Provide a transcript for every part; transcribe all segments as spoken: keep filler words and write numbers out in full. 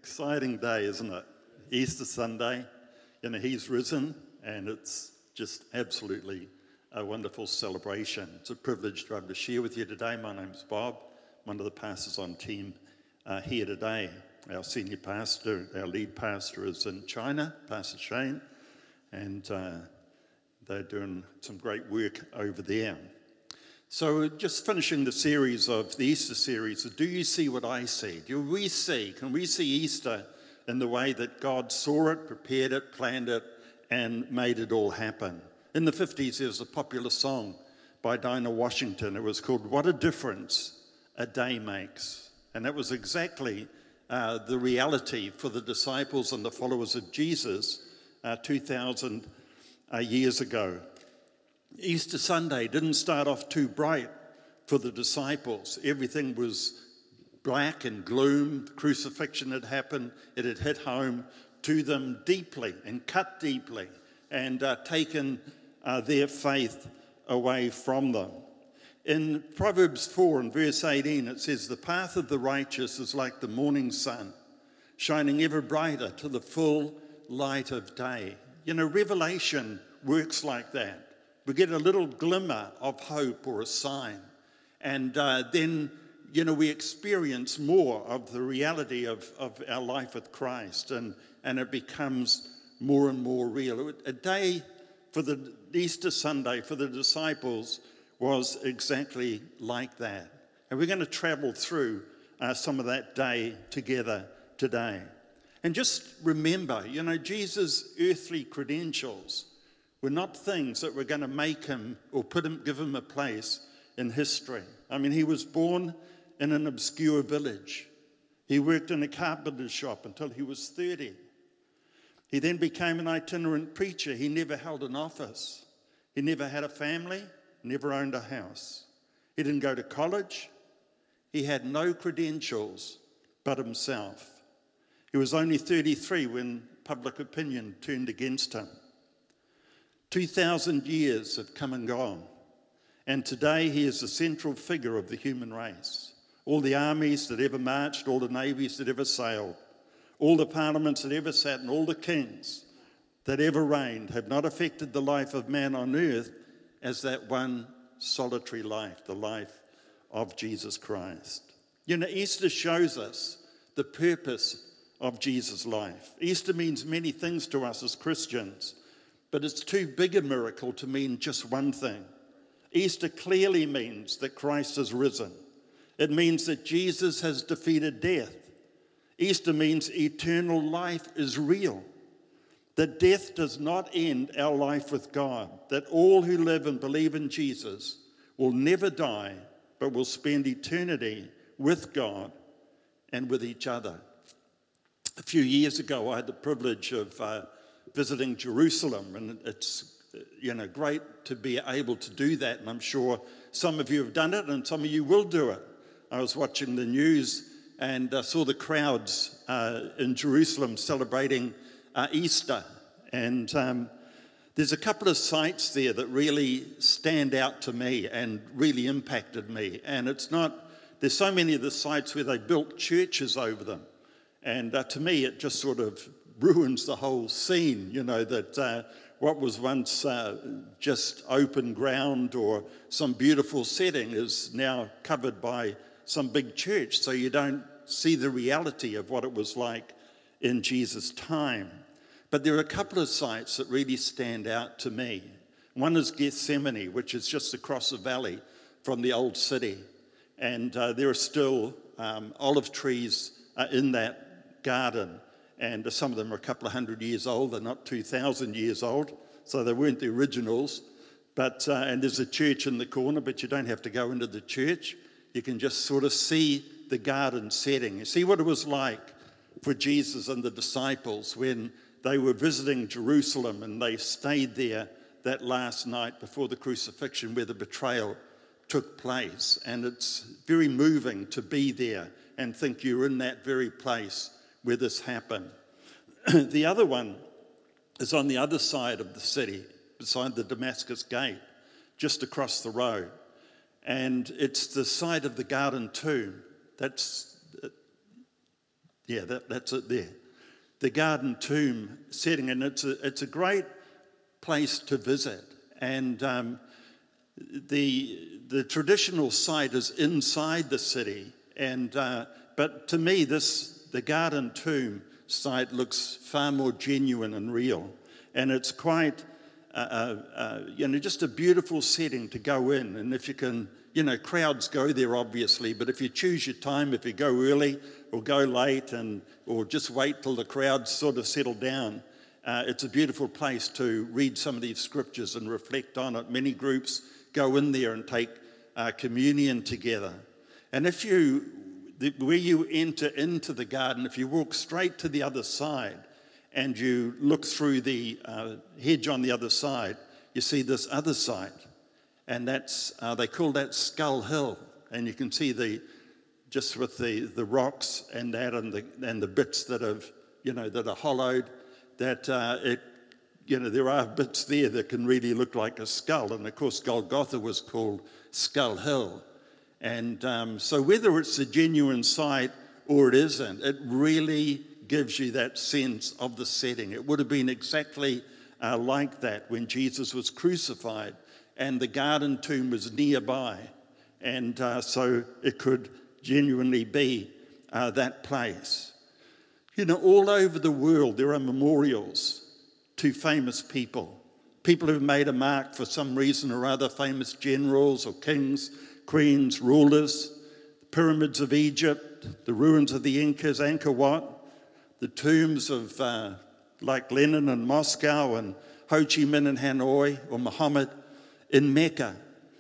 Exciting day, isn't it? Easter Sunday, you know, he's risen, and it's just absolutely a wonderful celebration. It's a privilege to be able to share with you today. My name's Bob, one of the pastors on team uh, here today. Our senior pastor, our lead pastor is in China, Pastor Shane, and uh, they're doing some great work over there. So we're just finishing the series of the Easter series. Do you see what I see? Do we see, can we see Easter in the way that God saw it, prepared it, planned it, and made it all happen? In the fifties, there was a popular song by Dinah Washington. It was called "What a Difference a Day Makes." And that was exactly uh, the reality for the disciples and the followers of Jesus uh, two thousand uh, years ago. Easter Sunday didn't start off too bright for the disciples. Everything was black and gloom. The crucifixion had happened. It had hit home to them deeply and cut deeply and uh, taken uh, their faith away from them. In Proverbs four and verse eighteen, it says, "The path of the righteous is like the morning sun, shining ever brighter to the full light of day." You know, Revelation works like that. We get a little glimmer of hope or a sign, and uh, then, you know, we experience more of the reality of, of our life with Christ, and, and it becomes more and more real. A day for the Easter Sunday for the disciples was exactly like that. And we're going to travel through uh, some of that day together today. And just remember, you know, Jesus' earthly credentials were not things that were going to make him or put him, give him a place in history. I mean, he was born in an obscure village. He worked in a carpenter's shop until he was thirty. He then became an itinerant preacher. He never held an office. He never had a family, never owned a house. He didn't go to college. He had no credentials but himself. He was only thirty-three when public opinion turned against him. two thousand years have come and gone, and today he is the central figure of the human race. All the armies that ever marched, all the navies that ever sailed, all the parliaments that ever sat, and all the kings that ever reigned have not affected the life of man on earth as that one solitary life, the life of Jesus Christ. You know, Easter shows us the purpose of Jesus' life. Easter means many things to us as Christians, but it's too big a miracle to mean just one thing. Easter clearly means that Christ has risen. It means that Jesus has defeated death. Easter means eternal life is real, that death does not end our life with God, that all who live and believe in Jesus will never die, but will spend eternity with God and with each other. A few years ago, I had the privilege of uh, visiting Jerusalem, and it's, you know, great to be able to do that, and I'm sure some of you have done it and some of you will do it. I was watching the news and uh, saw the crowds uh, in Jerusalem celebrating uh, Easter, and um, there's a couple of sites there that really stand out to me and really impacted me, and it's not, there's so many of the sites where they built churches over them, and uh, to me it just sort of ruins the whole scene, you know, that uh, what was once uh, just open ground or some beautiful setting is now covered by some big church, so you don't see the reality of what it was like in Jesus' time. But there are a couple of sites that really stand out to me. One is Gethsemane, which is just across the valley from the old city, and uh, there are still um, olive trees uh, in that garden, and some of them are a couple of hundred years old. They're not two thousand years old, so they weren't the originals. But uh, and there's a church in the corner, but you don't have to go into the church. You can just sort of see the garden setting. You see what it was like for Jesus and the disciples when they were visiting Jerusalem and they stayed there that last night before the crucifixion where the betrayal took place. And it's very moving to be there and think you're in that very place where this happened. The other one is on the other side of the city, beside the Damascus Gate, just across the road. And it's the site of the Garden Tomb. That's Yeah, that, that's it there. The Garden Tomb setting, and it's a, it's a great place to visit. And um, the, the traditional site is inside the city. And uh, but to me, this the Garden Tomb site looks far more genuine and real. And it's quite, uh, uh, uh, you know, just a beautiful setting to go in. And if you can, you know, crowds go there obviously, but if you choose your time, if you go early or go late, and or just wait till the crowds sort of settle down, uh, it's a beautiful place to read some of these scriptures and reflect on it. Many groups go in there and take uh, communion together. And if you, the, where you enter into the garden, if you walk straight to the other side and you look through the uh, hedge on the other side, you see this other side. And that's, uh, they call that Skull Hill. And you can see the, just with the, the rocks and that and the, and the bits that have, you know, that are hollowed, that uh, it, you know, there are bits there that can really look like a skull. And of course, Golgotha was called Skull Hill. And um, so whether it's a genuine site or it isn't, it really gives you that sense of the setting. It would have been exactly uh, like that when Jesus was crucified and the Garden Tomb was nearby. And uh, so it could genuinely be uh, that place. You know, all over the world there are memorials to famous people. People who've made a mark for some reason or other, famous generals or kings, queens, rulers, the pyramids of Egypt, the ruins of the Incas, Angkor Wat, the tombs of uh, like Lenin in Moscow and Ho Chi Minh in Hanoi, or Muhammad in Mecca.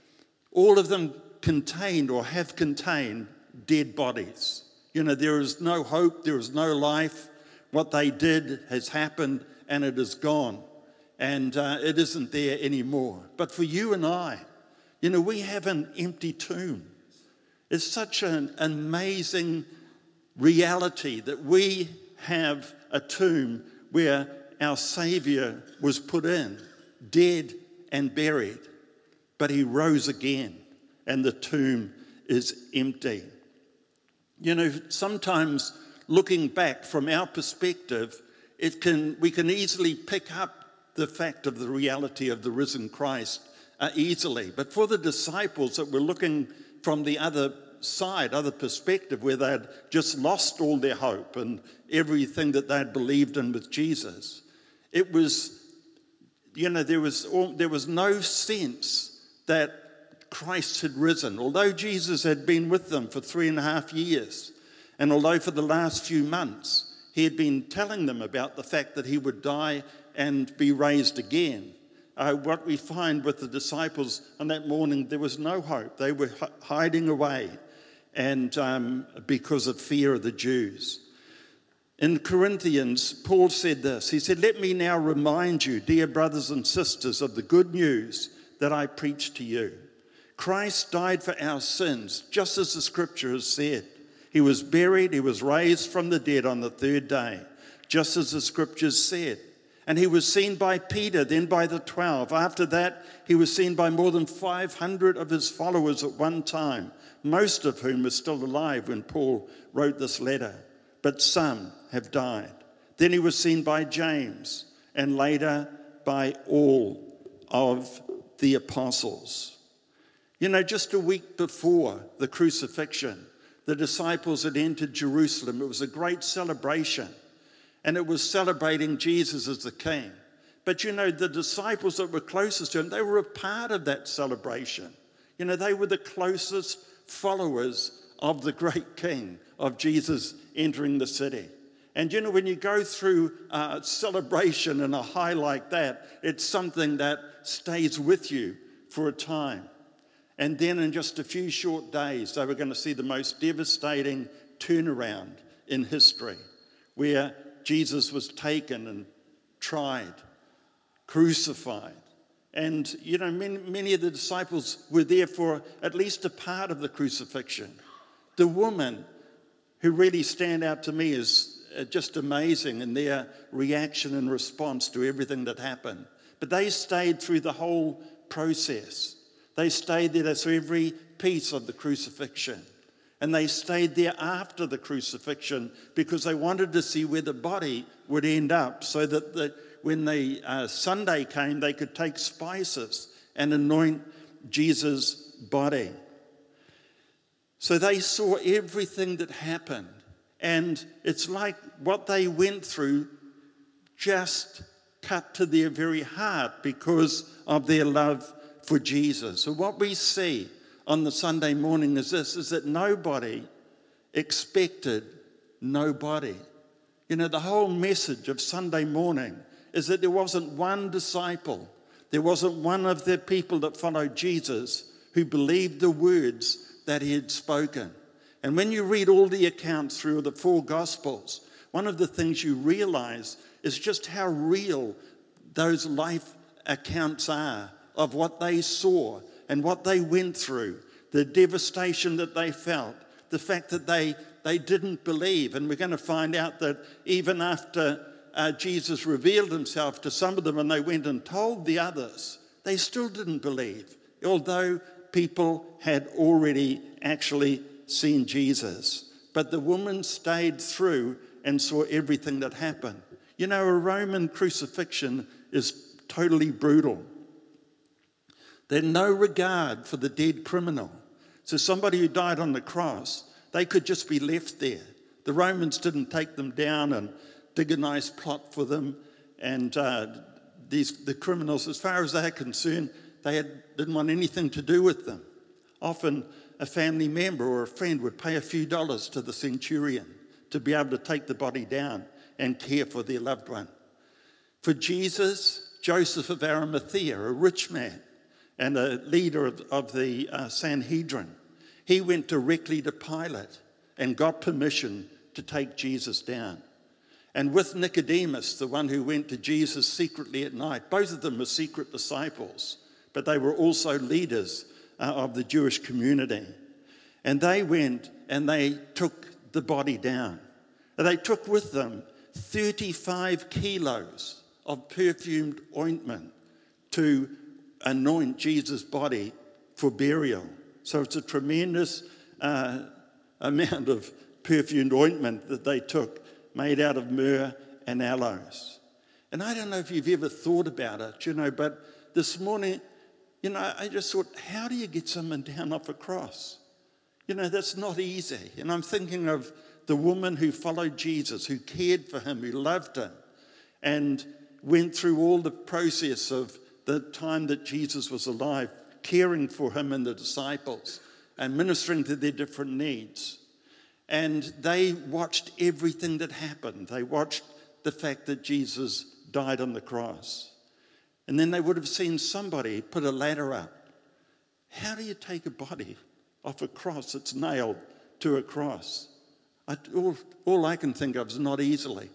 All of them contained or have contained dead bodies. You know, there is no hope, there is no life. What they did has happened and it is gone. And uh, it isn't there anymore. But for you and I, you know, we have an empty tomb. It's such an amazing reality that we have a tomb where our Saviour was put in, dead and buried. But he rose again and the tomb is empty. You know, sometimes looking back from our perspective, it can we can easily pick up the fact of the reality of the risen Christ uh, easily. But for the disciples that were looking from the other side, other perspective, where they had just lost all their hope and everything that they had believed in with Jesus, it was, you know, there was all, there was no sense that Christ had risen. Although Jesus had been with them for three and a half years, and although for the last few months he had been telling them about the fact that he would die and be raised again, uh, what we find with the disciples on that morning, there was no hope. They were h- hiding away, and um, because of fear of the Jews. In Corinthians, Paul said this. He said, "Let me now remind you, dear brothers and sisters, of the good news that I preached to you. Christ died for our sins, just as the scripture has said. He was buried, he was raised from the dead on the third day, just as the scriptures said. And he was seen by Peter, then by the twelve. After that, he was seen by more than five hundred of his followers at one time, most of whom were still alive when Paul wrote this letter. But some have died. Then he was seen by James, and later by all of the apostles." You know, just a week before the crucifixion, the disciples had entered Jerusalem. It was a great celebration, and it was celebrating Jesus as the King. But you know, the disciples that were closest to him, they were a part of that celebration. You know, they were the closest followers of the great King, of Jesus entering the city. And you know, when you go through a celebration and a high like that, it's something that stays with you for a time. And then in just a few short days, they were going to see the most devastating turnaround in history, where Jesus was taken and tried, crucified. And, you know, many, many of the disciples were there for at least a part of the crucifixion. The woman who really stand out to me as just amazing in their reaction and response to everything that happened. But they stayed through the whole process. They stayed there through every piece of the crucifixion. And they stayed there after the crucifixion because they wanted to see where the body would end up, so that the, when the uh, Sunday came, they could take spices and anoint Jesus' body. So they saw everything that happened. And it's like what they went through just cut to their very heart because of their love for Jesus. So what we see on the Sunday morning is this, is that nobody expected nobody. You know, the whole message of Sunday morning is that there wasn't one disciple, there wasn't one of the people that followed Jesus who believed the words that he had spoken. And when you read all the accounts through the four Gospels, one of the things you realize is just how real those life accounts are of what they saw and what they went through, the devastation that they felt, the fact that they, they didn't believe. And we're going to find out that even after uh, Jesus revealed himself to some of them and they went and told the others, they still didn't believe, although people had already actually seen Jesus. But the woman stayed through and saw everything that happened. You know, a Roman crucifixion is totally brutal. There's no regard for the dead criminal. So somebody who died on the cross, they could just be left there. The Romans didn't take them down and dig a nice plot for them. And uh, these the criminals, as far as they're concerned, they had, didn't want anything to do with them. Often a family member or a friend would pay a few dollars to the centurion to be able to take the body down and care for their loved one. For Jesus, Joseph of Arimathea, a rich man and a leader of, of the uh, Sanhedrin, he went directly to Pilate and got permission to take Jesus down. And with Nicodemus, the one who went to Jesus secretly at night, both of them were secret disciples, but they were also leaders uh, of the Jewish community. And they went and they took the body down. And they took with them thirty-five kilos of perfumed ointment to anoint Jesus' body for burial. So it's a tremendous uh, amount of perfumed ointment that they took, made out of myrrh and aloes. And I don't know if you've ever thought about it, you know, but this morning, you know, I just thought, how do you get someone down off a cross? You know, that's not easy. And I'm thinking of the woman who followed Jesus, who cared for him, who loved him, and went through all the process of the time that Jesus was alive, caring for him and the disciples and ministering to their different needs. And they watched everything that happened. They watched the fact that Jesus died on the cross. And then they would have seen somebody put a ladder up. How do you take a body off a cross that's nailed to a cross? I, all, all I can think of is not easily.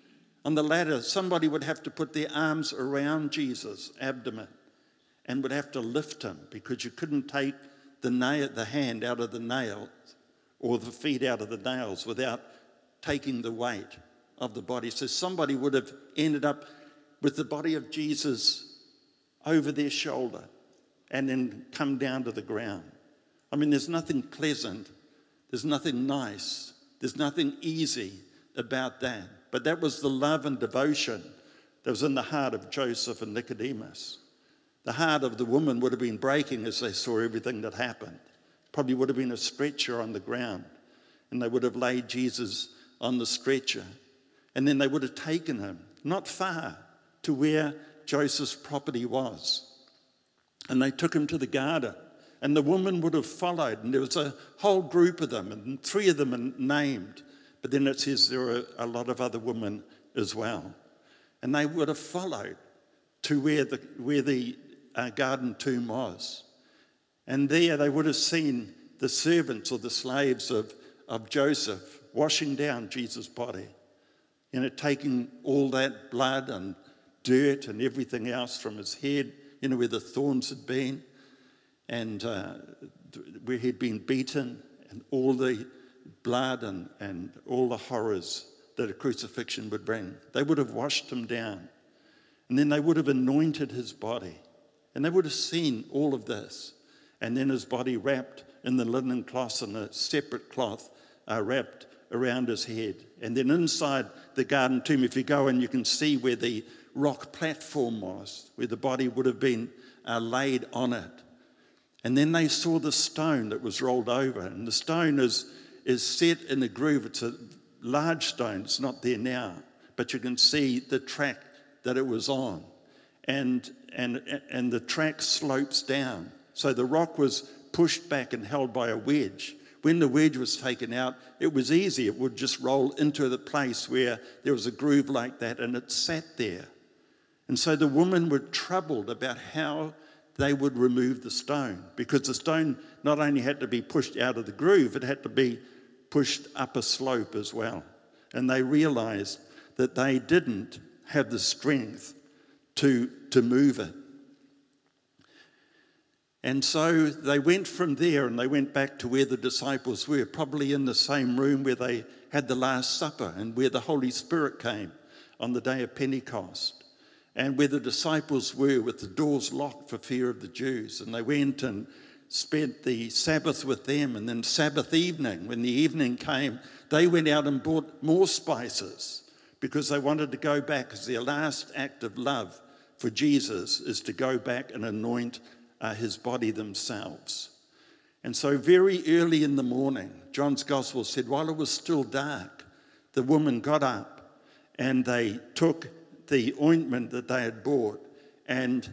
On the ladder, somebody would have to put their arms around Jesus' abdomen and would have to lift him, because you couldn't take the nail, the hand out of the nail or the feet out of the nails without taking the weight of the body. So somebody would have ended up with the body of Jesus over their shoulder and then come down to the ground. I mean, there's nothing pleasant, there's nothing nice, there's nothing easy about that. But that was the love and devotion that was in the heart of Joseph and Nicodemus. The heart of the woman would have been breaking as they saw everything that happened. Probably would have been a stretcher on the ground, and they would have laid Jesus on the stretcher. And then they would have taken him not far to where Joseph's property was. And they took him to the garden, and the woman would have followed, and there was a whole group of them, and three of them are named. But then it says there were a lot of other women as well. And they would have followed to where the, where the uh, garden tomb was. And there they would have seen the servants or the slaves of, of Joseph washing down Jesus' body. You know, taking all that blood and dirt and everything else from his head, you know, where the thorns had been, and uh, where he'd been beaten, and all the blood and, and all the horrors that a crucifixion would bring. They would have washed him down. And then they would have anointed his body. And they would have seen all of this. and then his body wrapped in the linen cloth and a separate cloth uh, wrapped around his head. And then inside the garden tomb, if you go in, you can see where the rock platform was, where the body would have been uh, laid on it. And then they saw the stone that was rolled over, and the stone is, is set in a groove. It's a large stone, it's not there now, but you can see the track that it was on. And, and, and the track slopes down. So the rock was pushed back and held by a wedge. When the wedge was taken out, it was easy. It would just roll into the place where there was a groove like that, and it sat there. And so the women were troubled about how they would remove the stone, because the stone not only had to be pushed out of the groove, it had to be pushed up a slope as well. And they realized that they didn't have the strength to, to move it. And so they went from there and they went back to where the disciples were, probably in the same room where they had the Last Supper and where the Holy Spirit came on the day of Pentecost, and where the disciples were with the doors locked for fear of the Jews. And they went and spent the Sabbath with them, and then Sabbath evening, when the evening came, they went out and bought more spices because they wanted to go back, as their last act of love for Jesus is to go back and anoint uh, his body themselves. And so very early in the morning, John's Gospel said, while it was still dark, the woman got up and they took the ointment that they had bought and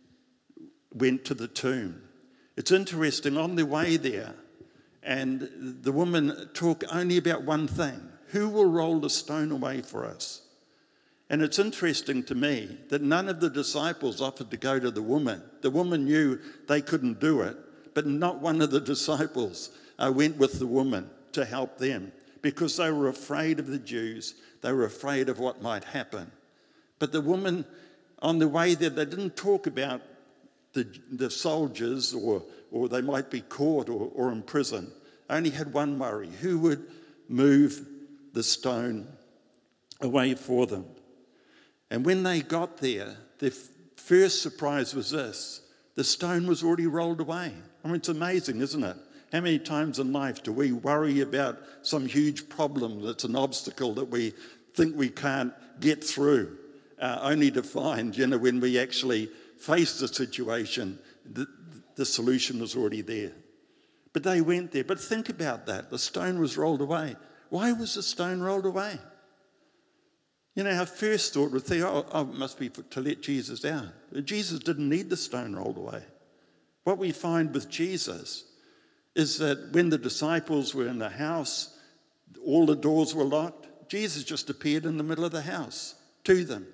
went to the tomb. It's interesting, on the way there, and the woman talked only about one thing: who will roll the stone away for us? And it's interesting to me that none of the disciples offered to go to the woman. The woman knew they couldn't do it, but not one of the disciples uh, went with the woman to help them, because they were afraid of the Jews. They were afraid of what might happen. But the woman, on the way there, they didn't talk about the, the soldiers, or, or they might be caught or, or in prison. Only had one worry: who would move the stone away for them? And when they got there, their first surprise was this: the stone was already rolled away. I mean, it's amazing, isn't it? How many times in life do we worry about some huge problem that's an obstacle that we think we can't get through, uh, only to find, you know, when we actually face the situation, the, the solution was already there. But they went there. But think about that. The stone was rolled away. Why was the stone rolled away? You know, our first thought would think, oh, oh, it must be for, to let Jesus out. Jesus didn't need the stone rolled away. What we find with Jesus is that when the disciples were in the house, all the doors were locked, Jesus just appeared in the middle of the house to them,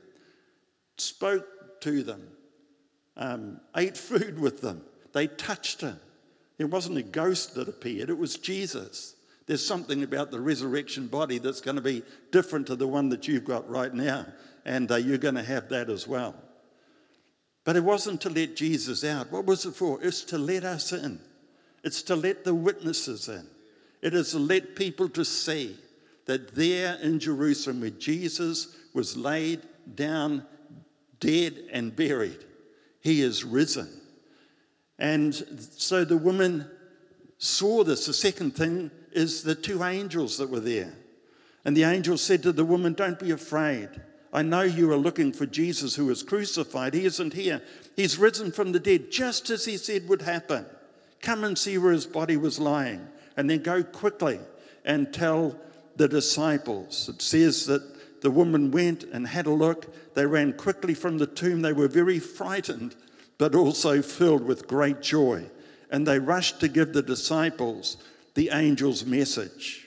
spoke to them, um, ate food with them. They touched him. It wasn't a ghost that appeared, it was Jesus. There's something about the resurrection body that's going to be different to the one that you've got right now, and uh, you're going to have that as well. But it wasn't to let Jesus out. What was it for? It's to let us in. It's to let the witnesses in. It is to let people to see that there in Jerusalem, where Jesus was laid down, dead and buried, he is risen. And so the woman saw this. The second thing is the two angels that were there. And the angel said to the woman, "Don't be afraid. I know you are looking for Jesus who was crucified. He isn't here. He's risen from the dead, just as he said would happen. Come and see where his body was lying, and then go quickly and tell the disciples." It says that the woman went and had a look. They ran quickly from the tomb. They were very frightened, but also filled with great joy. And they rushed to give the disciples the angel's message.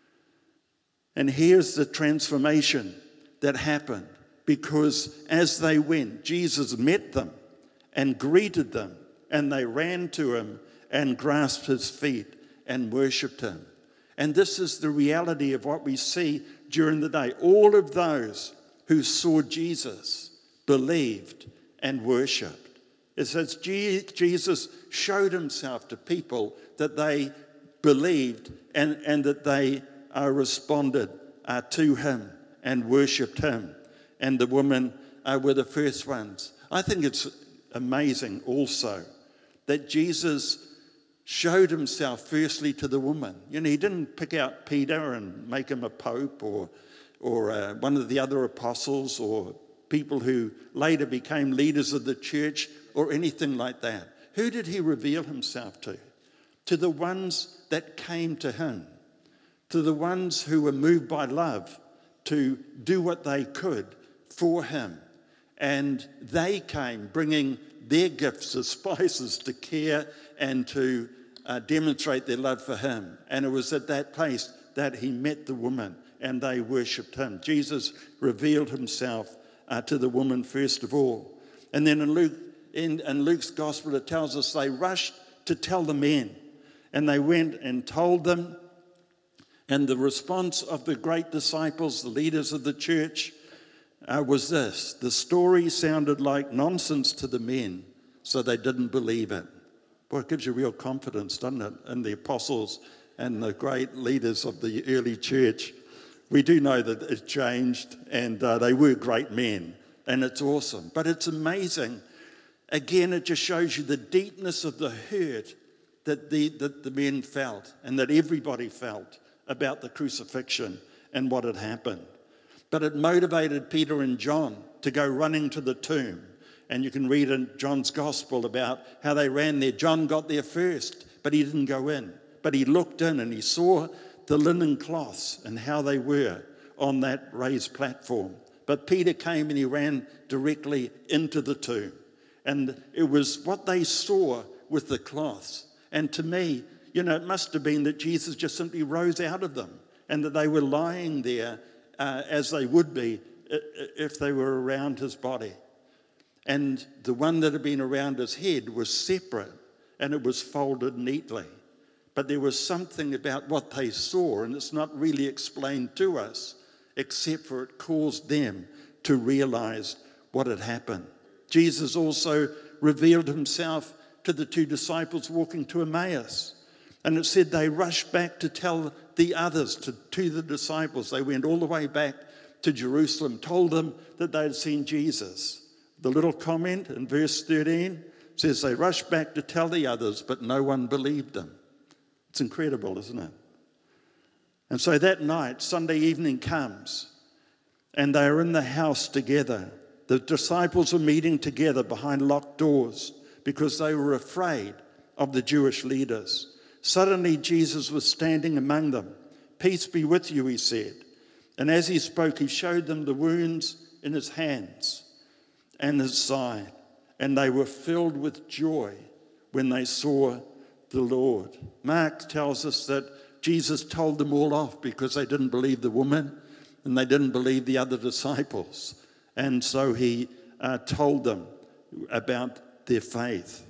And here's the transformation that happened, because as they went, Jesus met them and greeted them, and they ran to him and grasped his feet and worshipped him. And this is the reality of what we see during the day. All of those who saw Jesus believed and worshipped. It says Jesus showed himself to people that they believed and, and that they uh, responded uh, to him and worshipped him. And the women uh, were the first ones. I think it's amazing also that Jesus showed himself firstly to the woman. You know, he didn't pick out Peter and make him a pope or, or uh, one of the other apostles or people who later became leaders of the church or anything like that. Who did he reveal himself to? To the ones that came to him, to the ones who were moved by love to do what they could for him. And they came bringing their gifts as spices to care and to uh, demonstrate their love for him. And it was at that place that he met the woman and they worshipped him. Jesus revealed himself uh, to the woman first of all. And then in Luke, in, in Luke's gospel, it tells us they rushed to tell the men. And they went and told them. And the response of the great disciples, the leaders of the church, uh, was this. The story sounded like nonsense to the men, so they didn't believe it. Boy, it gives you real confidence, doesn't it, in the apostles and the great leaders of the early church. We do know that it changed, and uh, they were great men, and it's awesome. But it's amazing. Again, it just shows you the deepness of the hurt that the, that the men felt and that everybody felt about the crucifixion and what had happened. But it motivated Peter and John to go running to the tomb. And you can read in John's gospel about how they ran there. John got there first, but he didn't go in. But he looked in and he saw the linen cloths and how they were on that raised platform. But Peter came and he ran directly into the tomb. And it was what they saw with the cloths. And to me, you know, it must have been that Jesus just simply rose out of them and that they were lying there uh, as they would be if they were around his body. And the one that had been around his head was separate and it was folded neatly. But there was something about what they saw, and it's not really explained to us, except for it caused them to realize what had happened. Jesus also revealed himself to the two disciples walking to Emmaus. And it said they rushed back to tell the others, to, to the disciples. They went all the way back to Jerusalem, told them that they had seen Jesus. The little comment in verse thirteen says they rushed back to tell the others, but no one believed them. It's incredible, isn't it? And so that night, Sunday evening comes, and they are in the house together. The disciples are meeting together behind locked doors because they were afraid of the Jewish leaders. Suddenly, Jesus was standing among them. "Peace be with you," he said. And as he spoke, he showed them the wounds in his hands and his side. And they were filled with joy when they saw the Lord. Mark tells us that Jesus told them all off because they didn't believe the woman and they didn't believe the other disciples. And so he uh, told them about their faith.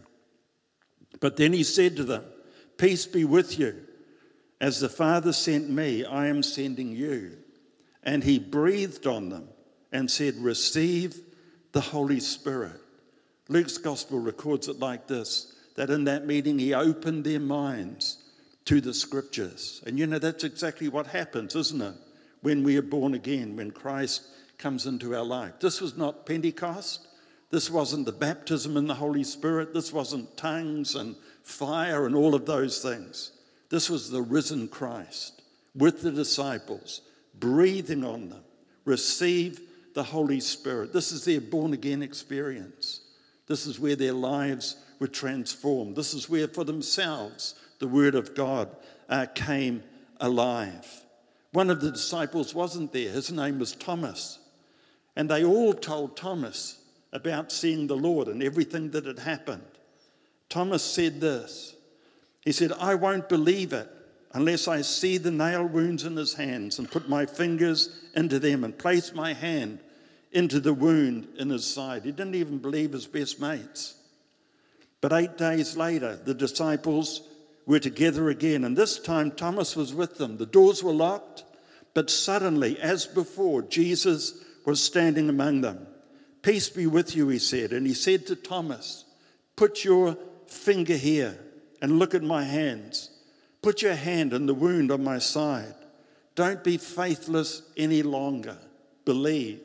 But then he said to them, "Peace be with you. As the Father sent me, I am sending you." And he breathed on them and said, "Receive the Holy Spirit." Luke's gospel records it like this, that in that meeting he opened their minds to the scriptures. And you know, that's exactly what happens, isn't it? When we are born again, when Christ comes into our life. This was not Pentecost. This wasn't the baptism in the Holy Spirit. This wasn't tongues and fire and all of those things. This was the risen Christ with the disciples, breathing on them. Receive the Holy Spirit. This is their born-again experience. This is where their lives were transformed. This is where for themselves the Word of God uh, came alive. One of the disciples wasn't there. His name was Thomas. And they all told Thomas about seeing the Lord and everything that had happened. Thomas said this. He said, "I won't believe it unless I see the nail wounds in his hands and put my fingers into them and place my hand into the wound in his side." He didn't even believe his best mates. But eight days later, the disciples were together again, and this time Thomas was with them. The doors were locked, but suddenly, as before, Jesus was standing among them. "Peace be with you," he said. And he said to Thomas, "Put your finger here and look at my hands. Put your hand in the wound on my side. Don't be faithless any longer. Believe."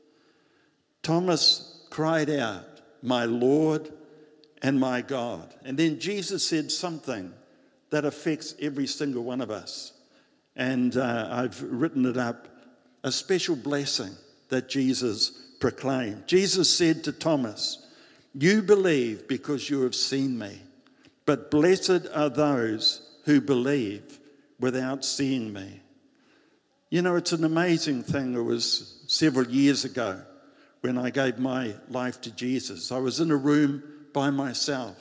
Thomas cried out, "My Lord and my God." And then Jesus said something that affects every single one of us. And uh, I've written it up, a special blessing that Jesus proclaimed. Jesus said to Thomas, "You believe because you have seen me, but blessed are those who believe without seeing me." You know, it's an amazing thing. It was several years ago when I gave my life to Jesus. I was in a room by myself,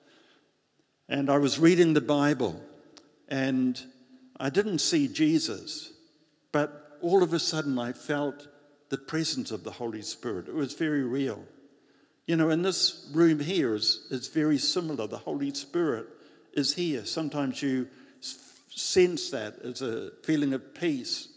and I was reading the Bible, and I didn't see Jesus, but all of a sudden I felt the presence of the Holy Spirit. It was very real. You know, in this room here is, is very similar. The Holy Spirit is here. Sometimes you sense that as a feeling of peace,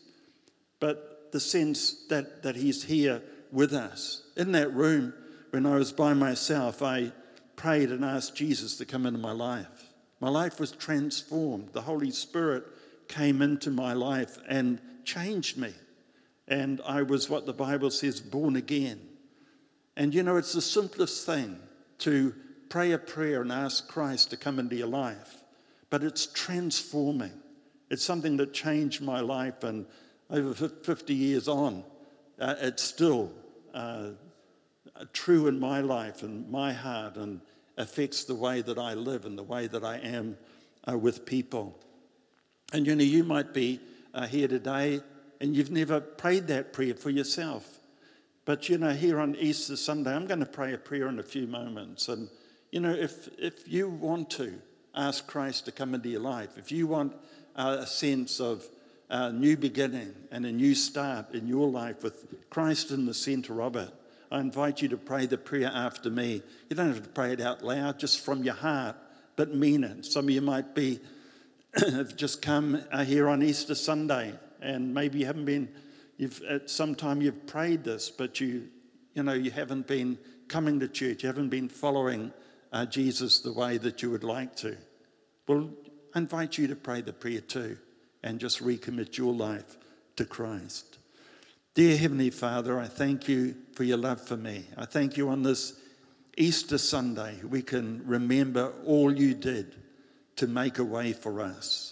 but the sense that, that he's here with us. In that room, when I was by myself, I prayed and asked Jesus to come into my life. My life was transformed. The Holy Spirit came into my life and changed me. And I was, what the Bible says, born again. And you know, it's the simplest thing to pray a prayer and ask Christ to come into your life. But it's transforming. It's something that changed my life, and over fifty years on, uh, it's still uh, true in my life and my heart, and affects the way that I live and the way that I am uh, with people. And you know, you might be uh, here today and you've never prayed that prayer for yourself. But you know, here on Easter Sunday, I'm going to pray a prayer in a few moments. And you know, if if you want to ask Christ to come into your life, if you want uh, a sense of a new beginning and a new start in your life with Christ in the center of it, I invite you to pray the prayer after me. You don't have to pray it out loud, just from your heart, but mean it. Some of you might be have just come uh, here on Easter Sunday, and maybe you haven't been, you've at some time you've prayed this, but you, you know, you haven't been coming to church, you haven't been following uh, Jesus the way that you would like to. Well, I invite you to pray the prayer too, and just recommit your life to Christ. Dear Heavenly Father, I thank you for your love for me. I thank you on this Easter Sunday we can remember all you did to make a way for us.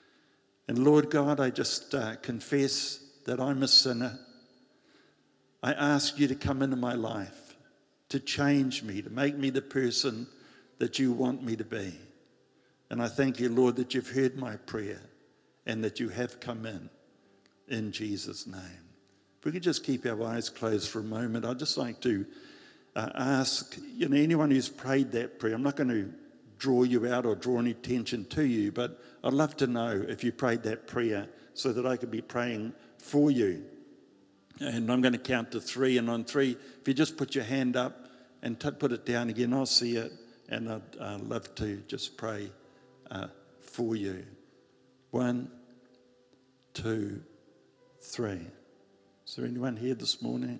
And Lord God, I just uh, confess that I'm a sinner. I ask you to come into my life, to change me, to make me the person that you want me to be. And I thank you, Lord, that you've heard my prayer and that you have come in, in Jesus' name. If we could just keep our eyes closed for a moment, I'd just like to uh, ask, you know, anyone who's prayed that prayer, I'm not going to draw you out or draw any attention to you, but I'd love to know if you prayed that prayer so that I could be praying for you. And I'm going to count to three, and on three, if you just put your hand up and t- put it down again, I'll see it, and I'd uh, love to just pray uh, for you. One, two, three. Is there anyone here this morning?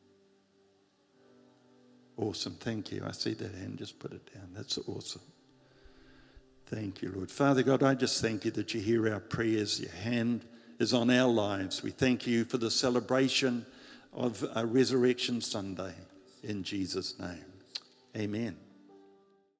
Awesome, thank you. I see that hand, just put it down. That's awesome. Thank you, Lord. Father God, I just thank you that you hear our prayers. Your hand is on our lives. We thank you for the celebration of a Resurrection Sunday. In Jesus' name, amen.